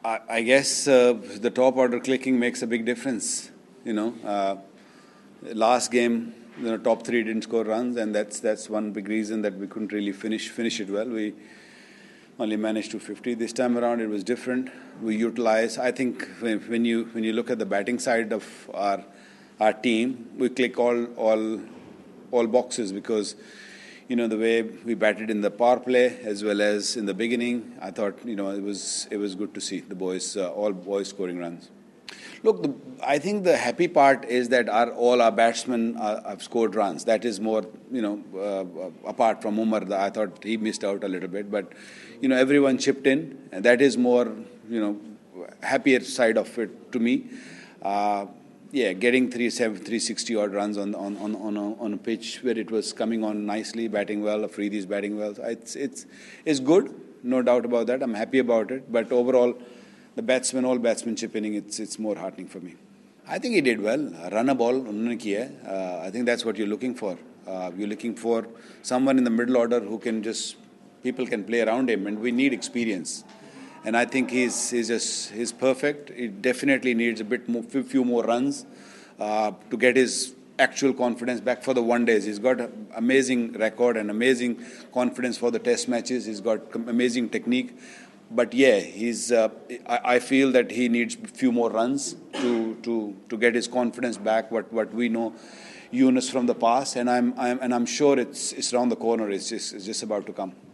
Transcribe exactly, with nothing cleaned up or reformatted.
I, I guess uh, the top order clicking makes a big difference. You know, uh, last game, you know, top three didn't score runs, and that's that's one big reason that we couldn't really finish finish it well. We only managed two fifty. This time around, it was different. We utilized. I think when, when you when you look at the batting side of our our team, we click all all all boxes because, you know, the way we batted in the power play as well as in the beginning, I thought, you know, it was it was good to see the boys, uh, all boys scoring runs. Look, the, I think the happy part is that our, all our batsmen are, have scored runs. That is more, you know, uh, apart from Umar, I thought he missed out a little bit. But, you know, everyone chipped in, and that is more, you know, happier side of it to me. Uh, yeah, getting three sixty odd runs on on on on a, on a pitch where it was coming on nicely, batting well, Afridi's batting well. It's it's it's good, no doubt about that. I'm happy about it. But overall, the batsmen, all batsmen chipping in, it's it's more heartening for me. I think he did well. Run a ball, unhone kiya. Uh, I think that's what you're looking for. Uh, you're looking for someone in the middle order who can just, people can play around him, and we need experience. And I think he's he's just he's perfect. He definitely needs a bit more, few more runs uh, to get his actual confidence back for the one days. He's got an amazing record and amazing confidence for the test matches. He's got amazing technique. But yeah, he's. Uh, I, I feel that he needs a few more runs to to to get his confidence back. What what we know, Yunus from the past, and I'm I'm and I'm sure it's it's around the corner. It's just it's just about to come.